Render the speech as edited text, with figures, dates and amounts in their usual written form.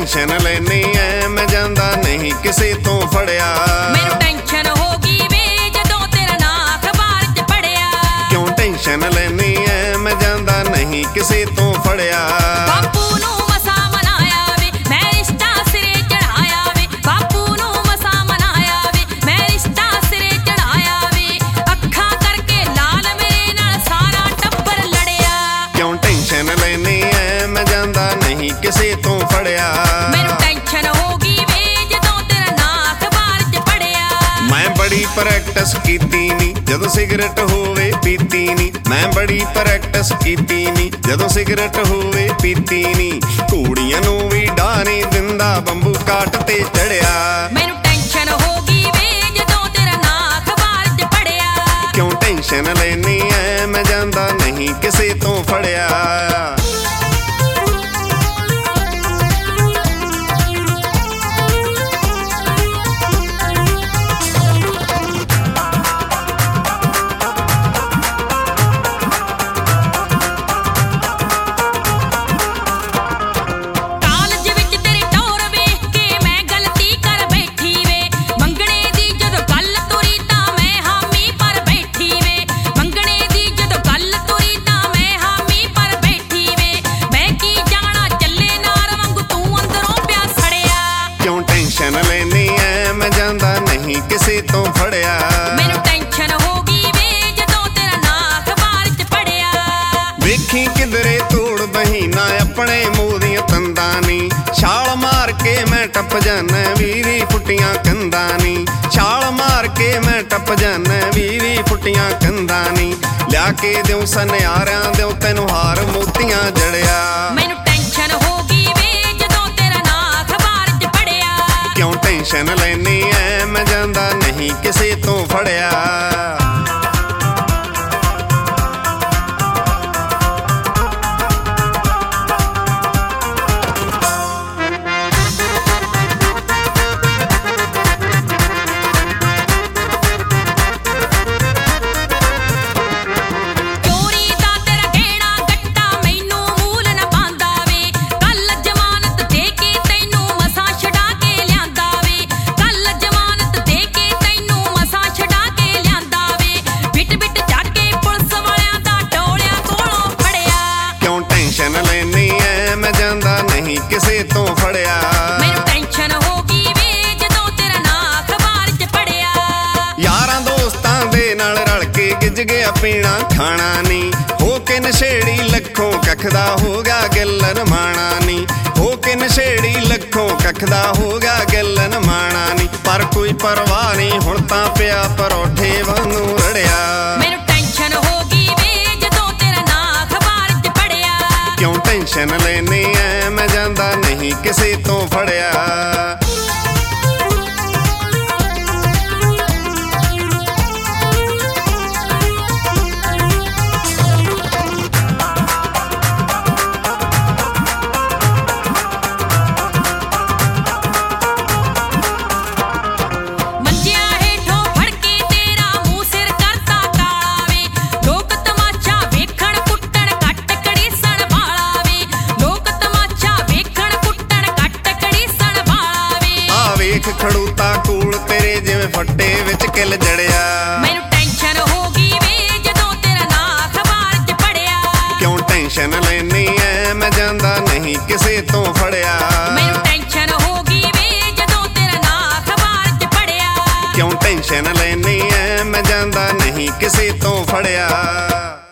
Tension ਲੈਨੀ ਐ ਮੈਂ ਜਾਂਦਾ ਨਹੀਂ ਕਿਸੇ ਤੋਂ ਫੜਿਆ। ਮੈਨੂੰ ਟੈਨਸ਼ਨ ਹੋ ਗਈ ਵੇ ਜਦੋਂ ਤੇਰਾ ਨਾਂ ਅਖਬਾਰ 'ਚ ਪੜਿਆ। ਕਿਉਂ ਟੈਨਸ਼ਨ ਲੈਨੀ ਐ ਮੈਂ ਜਾਂਦਾ ਨਹੀਂ ਕਿਸੇ ਤੋਂ ਫੜਿਆ। ਬਾਪੂ ਨੂੰ ਮਸਾਂ ਮਨਾਇਆ ਵੇ ਮੈਂ ਰਿਸ਼ਤਾ ਸਿਰੇ ਚੜਾਇਆ ਵੇ। ਬਾਪੂ ਨੂੰ ਮਸਾਂ ਮਨਾਇਆ ਵੇ ਮੈਂ ਰਿਸ਼ਤਾ ਸਿਰੇ ਚੜਾਇਆ ਵੇ। ਅੱਖਾਂ ਕਰਕੇ ਲਾਲ ਮੇਰੇ ਨਾਲ ਸਾਰਾ ਟੱਬਰ ਲੜਿਆ। ਕਿਉਂ ਟੈਨਸ਼ਨ ਲੈਨੀ ਐ ਮੈਂ ਜਾਂਦਾ ਨਹੀਂ ਕਿਸੇ ਤੋਂ ਫੜਿਆ। ਮੈਨੂੰ ਟੈਨਸ਼ਨ ਹੋ ਗਈ ਵੇ ਜਦੋਂ ਤੇਰਾ ਨਾਂ ਅਖਬਾਰ 'ਚ ਪੜਿਆ। ਮੈਂ ਬੜੀ ਪ੍ਰੈਕਟਿਸ ਕੀਤੀ ਨੀ ਜਦੋਂ ਸਿਗਰਟ ਹੋਵੇ ਪੀਤੀ ਨੀ। ਮੈਂ ਬੜੀ ਪ੍ਰੈਕਟਿਸ ਕੀਤੀ ਨੀ ਜਦੋਂ ਸਿਗਰਟ ਹੋਵੇ ਪੀਤੀ ਨੀ। ਘੋੜੀਆਂ ਨੂੰ ਵੀ ਡਾਹ ਨੀ ਦਿੰਦਾ ਬੰਬੂ ਕਾਟ ਤੇ ਚੜਿਆ। ਮੈਨੂੰ ਟੈਨਸ਼ਨ ਹੋ ਗਈ ਵੇ ਜਦੋਂ ਤੇਰਾ ਨਾਂ ਅਖਬਾਰ 'ਚ ਪੜਿਆ। ਕਿਉਂ ਟੈਨਸ਼ਨ ਲੈਨੀ ਐ ਮੈਂ ਜਾਂਦਾ ਨਹੀਂ ਕਿਸੇ ਤੋਂ ਫੜਿਆ। ਕਾਲਜ ਵਿੱਚ ਤੇਰੀ ਟੌਰ ਵੇਖ ਕੇ ਮੈਂ ਗਲਤੀ ਕਰ ਬੈਠੀ ਵੇ। ਮੰਗਣੇ ਦੀ ਜਦੋਂ ਗੱਲ ਤੁਰੀ ਤਾਂ ਮੈਂ ਹਾਮੀ ਪਰ ਬੈਠੀ ਵੇ। ਮੰਗਣੇ ਦੀ ਜਦੋਂ ਗੱਲ ਤੁਰੀ ਤਾਂ ਮੈਂ ਹਾਮੀ ਪਰ ਬੈਠੀ ਵੇ। ਮੈਂ ਕੀ ਜਾਣਾ ਚੱਲੇ ਨਾਰ ਵਾਂਗੂ ਤੂੰ ਅੰਦਰੋਂ ਪਿਆ ਸੜਿਆ। ਕਿਉਂ ਟੈਨਸ਼ਨ ਲੈਨੀ ਐ ਮੈਂ ਜਾਂਦਾ ਨਹੀਂ ਕਿਸੇ ਤੋਂ ਫੜਿਆ। ਮੈਨੂੰ ਟੈਨਸ਼ਨ ਹੋ ਗਈ ਵੇ ਜਦੋਂ ਤੇਰਾ ਨਾਂ ਅਖਬਾਰ 'ਚ ਪੜਿਆ। ਵੇਖੀ ਕਿਧਰੇ ਤੋੜ ਬਹੀਨਾ ਆਪਣੇ ਮੂੰਹ ਦੀਆਂ ਤੰਦਾਂ ਨੀ। ਛਾਲ ਮਾਰ ਕੇ ਮੈਂ ਟੱਪ ਜਾਨਾ 20 ਫੁੱਟੀਆਂ ਕੰਧਾਂ ਨੀ। ਛਾਲ ਮਾਰ ਕੇ ਮੈਂ ਟੱਪ ਜਾਨਾ 20 ਫੁੱਟੀਆਂ ਕੰਧਾਂ ਨੀ। ਲਿਆ ਕੇ ਦਿਉ ਸਨਿਆਰਿਆਂ ਦਿਉ ਤੈਨੂੰ ਹਾਰ ਮੋਤੀਆਂ ਜੜਿਆ। ਮੈਨੂੰ ਟੈਨਸ਼ਨ ਹੋ ਗਈ ਵੇ ਜਦੋਂ ਤੇਰਾ ਨਾਂ ਅਖਬਾਰ 'ਚ ਪੜਿਆ। ਕਿਉਂ ਟੈਨਸ਼ਨ ਲੈਨੀ ਐ ਮੈਂ ਜਾਂਦਾ ਨਹੀਂ ਕਿਸੇ ਤੋਂ ਫੜਿਆ। ਚੋਰੀ ਦਾ ਤੇਰਾ ਗਹਿਣਾ ਗੱਟਾ ਮੈਨੂੰ ਮੂਲ ਨਾ ਪਾਂਦਾ ਵੇ। ਕੱਲ ਜ਼ਮਾਨਤ ਦੇ ਕੇ ਤੈਨੂੰ ਮਸਾਂ ਛਡਾ ਕੇ ਲਿਆਂਦਾ ਵੇ। ਕੱਲ ਜ਼ਮਾਨਤ ਦੇ ਕੇ ਤੈਨੂੰ ਮਸਾਂ ਛਡਾ ਕੇ ਲਿਆਂਦਾ ਵੇ। ਬਿਟ ਬਿਟ ਜਾ ਕੇ ਪੁਲਿਸ ਵਾਲਿਆਂ ਦਾ ਟੋਲਿਆਂ ਕੋਲੋਂ ਫੜਿਆ। ਕਿਉਂ ਟੈਨਸ਼ਨ ਲੈਨੀ ਐ ਮੈਂ ਜਾਂਦਾ ਨਹੀਂ ਕਿਸੇ ਤੋਂ ਫੜਿਆ। ਮੈਨੂੰ ਟੈਨਸ਼ਨ ਹੋ ਗਈ ਵੇ ਜਦੋਂ ਤੇਰਾ ਨਾਂ ਅਖਬਾਰ 'ਚ ਪੜਿਆ। ਯਾਰਾਂ ਦੋਸਤਾਂ ਦੇ ਨਾਲ ਰਲ ਕੇ ਗਿੱਜ ਗਿਆ ਪੀਣਾ ਖਾਣਾ ਨੀ। ਹੋ ਕੇ ਨਸ਼ੇੜੀ ਲੱਖੋਂ ਕੱਖ ਦਾ ਹੋਗਾ ਗਿੱਲਨ ਮਾਣਾ ਨੀ। ਹੋ ਕੇ ਨਸ਼ੇੜੀ ਲੱਖੋਂ ਕੱਖ ਦਾ ਹੋਗਾ ਗਿੱਲਨ ਮਾਣਾ ਨੀ। ਪਰ ਕੋਈ ਪਰਵਾਹ ਨਹੀਂ ਹੁਣ ਤਾਂ ਪਿਆ ਪਰੌਠੇ ਵਾਂਗੂ ਰੜਿਆ। ਮੈਨੂੰ ਟੈਨਸ਼ਨ ਹੋ ਗਈ ਵੇ ਜਦੋਂ ਤੇਰਾ ਨਾਂ ਅਖਬਾਰ 'ਚ ਪੜਿਆ। ਕਿਉਂ ਟੈਨਸ਼ਨ ਲੈਨੀ ਐ ਮੈਂ ਜਾਂਦਾ ਨਹੀਂ ਕਿਸੇ ਤੋਂ ਫੜਿਆ। ਮੰਜਿਆਂ ਹੇਠੋਂ ਫੜ ਕੇ ਤੇਰਾ ਮੂੰਹ ਸਿਰ ਕਰਤਾ ਕਾਲਾ ਵੇ। ਲੋਕ ਤਮਾਸ਼ਾ ਵੇਖਣ ਕੁੱਟਣ ਕੱਟ ਕੜੀਸਣ ਵਾਲਾ ਵੇ। ਲੋਕ ਤਮਾਸ਼ਾ ਵੇਖਣ ਕੁੱਟਣ ਕੱਟ ਕੜੀਸਣ ਵਾਲਾ ਵੇ। ਆ ਵੇਖ ਖੜੂਤਾ ਕੂਲ ਤੇਰੇ ਜਿਵੇਂ ਫੱਟੇ ਵਿੱਚ ਕਿੱਲ ਜੜਿਆ। ਮੈਨੂੰ ਟੈਨਸ਼ਨ ਹੋ ਗਈ ਵੇ ਜਦੋਂ ਤੇਰਾ ਨਾਂ ਅਖਬਾਰ 'ਚ ਪੜਿਆ। ਕਿਉਂ ਟੈਨਸ਼ਨ ਲੈਨੀ ਐ ਮੈਂ ਜਾਂਦਾ ਨਹੀਂ ਕਿਸੇ ਤੋਂ ਫੜਿਆ। ਮੈਨੂੰ ਟੈਨਸ਼ਨ ਹੋ ਗਈ ਵੇ ਜਦੋਂ ਤੇਰਾ ਨਾਂ ਅਖਬਾਰ 'ਚ ਪੜਿਆ। ਕਿਉਂ ਟੈਨਸ਼ਨ ਲੈਨੀ ਐ ਮੈਂ ਜਾਂਦਾ ਨਹੀਂ ਕਿਸੇ ਤੋਂ ਫੜਿਆ।